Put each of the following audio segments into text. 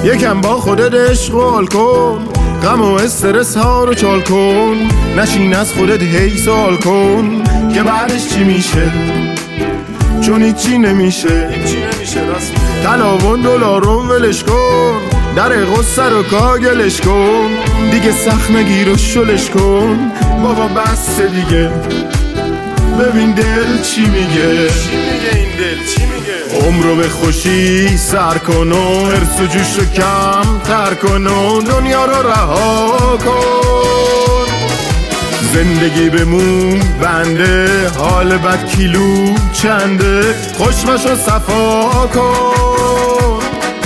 یکم با خودت عشق و حال کن، غم و استرس ها رو چال کن، نشین از خودت هی سوال کن که بعدش چی میشه، چون هیچی نمیشه. طلا و دلارم ولش کن، در غصه رو کاگلش کن، دیگه سخت نگیر و شلش کن. بابا بس دیگه، ببین دل چی میگه. این دل چی میگه؟ عمرو به خوشی سر کن و حرص و جوش رو کم تر کن و دنیا رو رها کن. زندگی بمون بنده، حال بد کیلو چنده، خوشمش رو صفا کن.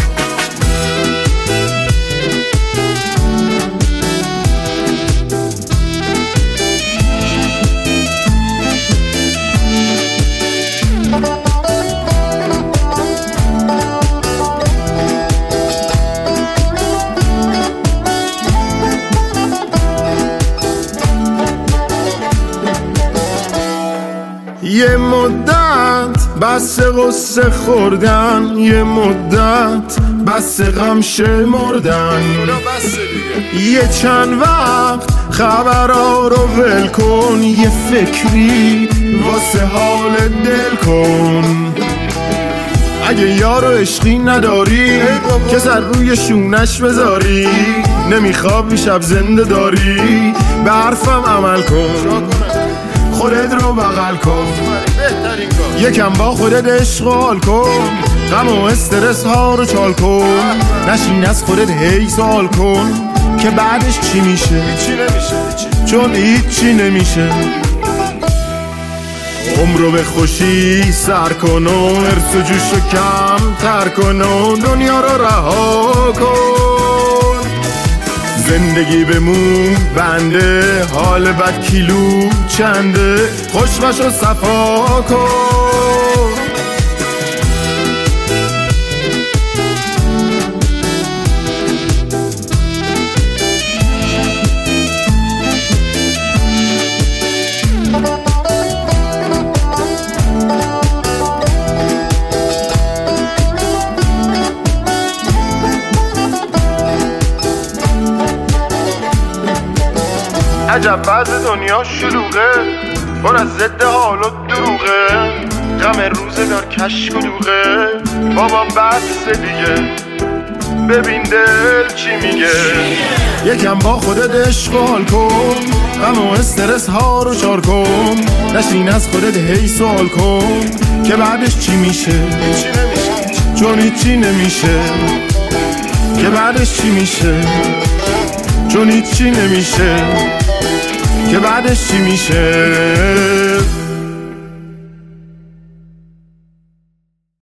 یه مدت بس غصه خوردن، یه مدت بس غم شمردن، یه چند وقت خبرها رو ول کن، یه فکری واسه حال دل کن. اگه یارو عشقی نداری که سر روی شونش بذاری، نمیخوابی شب زنده داری، به حرفم عمل کن، خودت رو بغل کن، یکم با خودت عشق و حال کن، غم و استرس ها رو چال کن، نشین از خودت هی سوال کن که بعدش چی میشه، چون هیچی نمیشه. عمرو به خوشی سر کن و حرص و جوش رو کم تر کن و دنیا رو رها کن. زندگی بمون بنده، حال بد کیلو چنده، خوشمش رو صفا کن. عجب بعض دنیا شلوغه، پر از ضد حال و دروغه، غم روزگار کشک و دوغه. بابا بس دیگه، ببین دل چی میگه. یکم با خودت عشق و حال کن، غم و استرس ها رو چار کن، نشین از خودت هی سوال کن که بعدش چی میشه، چون هیچی نمیشه. که بعدش چی میشه، چون هیچی نمیشه. که بعدش چی میشه.